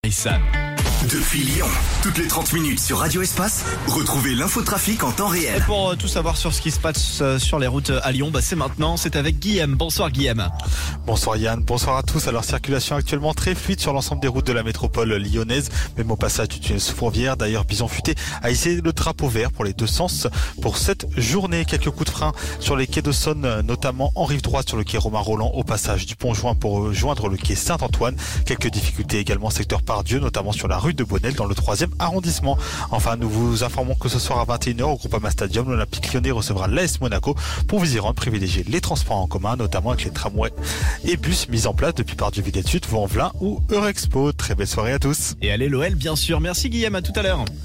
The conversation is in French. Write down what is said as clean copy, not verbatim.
Sam. Depuis Lyon, toutes les 30 minutes sur Radio Espace, retrouvez l'infotrafic en temps réel. Et pour tout savoir sur ce qui se passe sur les routes à Lyon, c'est maintenant, c'est avec Guillaume. Bonsoir Guillaume. Bonsoir Yann, bonsoir à tous. Alors circulation actuellement très fluide sur l'ensemble des routes de la métropole lyonnaise, même au passage du tunnel sous Fourvière. D'ailleurs, Bison Futé a hissé le drapeau vert pour les deux sens pour cette journée. Quelques coups de frein sur les quais de Saône, notamment en rive droite sur le quai Romain-Roland au passage du pont-Joint pour joindre le quai Saint-Antoine. Quelques difficultés également secteur Pardieu, notamment sur la rue de Bonnel dans le 3e arrondissement. Enfin, nous vous informons que ce soir à 21h au Groupama Stadium, l'Olympique Lyonnais recevra l'AS Monaco. Pour vous y rendre, privilégiez les transports en commun, notamment avec les tramways et bus mis en place depuis Pardieu-Villette Sud, Vaux-en-Velin ou Eurexpo. Très belle soirée à tous. Et allez l'OL bien sûr. Merci Guillaume, à tout à l'heure.